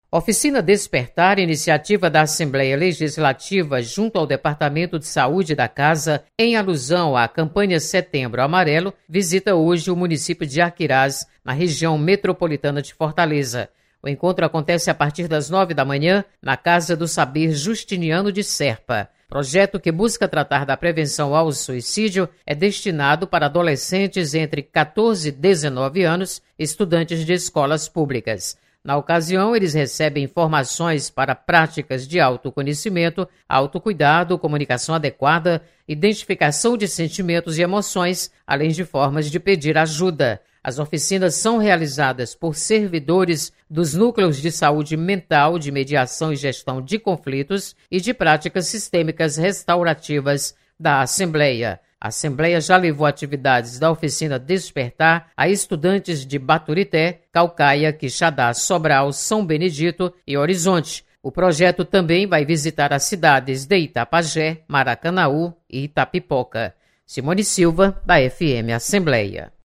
Oficina Despertar, iniciativa da Assembleia Legislativa junto ao Departamento de Saúde da Casa, em alusão à campanha Setembro Amarelo, visita hoje o município de Aquiraz, na região metropolitana de Fortaleza. O encontro acontece a partir das 9 da manhã, na Casa do Saber Justiniano de Serpa. Projeto que busca tratar da prevenção ao suicídio é destinado para adolescentes entre 14 e 19 anos, estudantes de escolas públicas. Na ocasião, eles recebem informações para práticas de autoconhecimento, autocuidado, comunicação adequada, identificação de sentimentos e emoções, além de formas de pedir ajuda. As oficinas são realizadas por servidores dos núcleos de saúde mental, de mediação e gestão de conflitos e de práticas sistêmicas restaurativas da Assembleia. A Assembleia já levou atividades da Oficina Despertar a estudantes de Baturité, Caucaia, Quixadá, Sobral, São Benedito e Horizonte. O projeto também vai visitar as cidades de Itapajé, Maracanaú e Itapipoca. Simone Silva, da FM Assembleia.